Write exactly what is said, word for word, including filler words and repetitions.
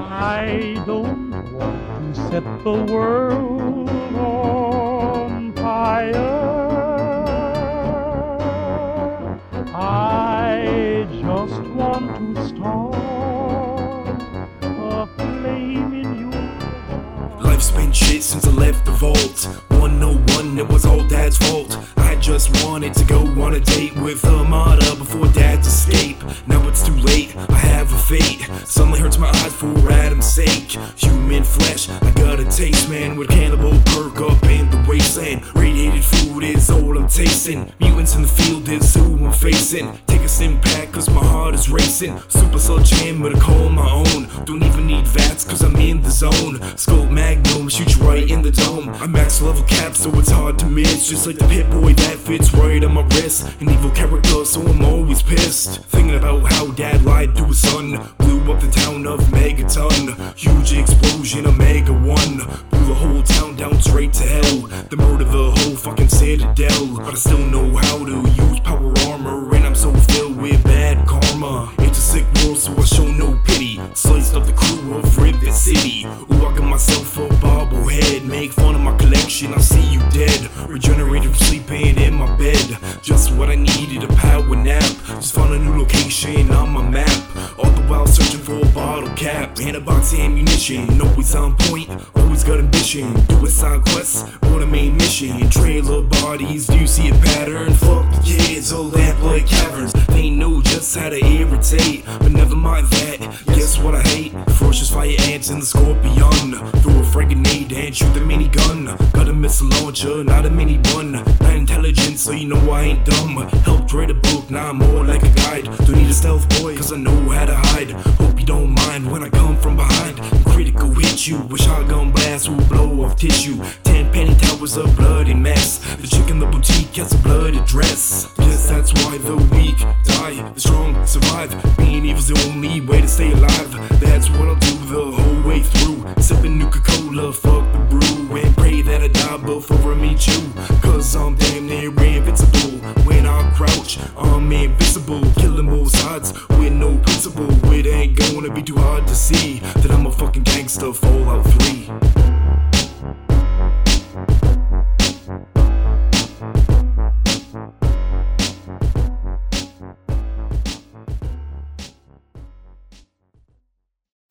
I don't want to set the world on fire. I just want to start a flame in your heart. Life's been shit since I left the vault. one oh one, it was all Dad's fault. I just wanted to go on a date with Amada before Dad's escape. Now it's too late, I have a fate. Sunlight hurts my eyes for Adam's sake. Human flesh, I got a taste, man. With cannibal perk up in the wasteland. Radiated food is all I'm tasting. Mutants in the field is who I'm facing. Take a sim pack cause my heart is racing. Super sledgehammer to call my own. Don't even need vats cause I'm in the zone. Scope magnum, shoot you right in the dome. I'm max level cap so it's hard to miss. Just like the pit boy that fits right on my wrist. An evil character so I'm always pissed. Thinking about how Dad lied to his son. Blew up the town of Megaton. Huge explosion, Omega one. Blew the whole town down straight to hell. The murder the whole fucking citadel. But I still know how to use power armor. And I'm so filled with bad karma. It's a sick world so I show no pity. Sliced up the crew of Rivet City. Ooh, I got myself a bobblehead. Make fun of my collection, I see you dead. Regenerated from sleeping in my bed. Just what I needed, a power nap. Just found a new location on my map. All the while searching for a bottle cap. And a box of ammunition. Always on point, always got ambition. Do a side quest or the main mission. Trailer bodies, do you see a pattern? Fuck the kids, all that like caverns. They know just how to irritate. But never mind that, guess what I hate? Ferocious fire ants and the scorpion. Throw a frag grenade and shoot the minigun. Got a missile launcher, not a mini bun. Not intelligent, so you know I ain't dumb. Helped write a book, now I'm more like a guide. Don't need a stealth boy, cause I know how to hide. Hope you don't mind when I come from behind. Critical hit you, with shotgun blast will blow off tissue. Ten penny towers of bloody mess. The chick in the boutique has a bloody dress. Yes, that's why the weak die, the strong survive. Being evil's the only way to stay alive. That's what I'll do the whole way through. Sipping Nuka-Cola, fuck the brew. And pray that I die before I meet you. Cause I'm damn near invincible. When I crouch, I'm invisible. Killing both sides with no principle. It ain't gonna be too hard to see that I'm a fucking gangster, Fallout three.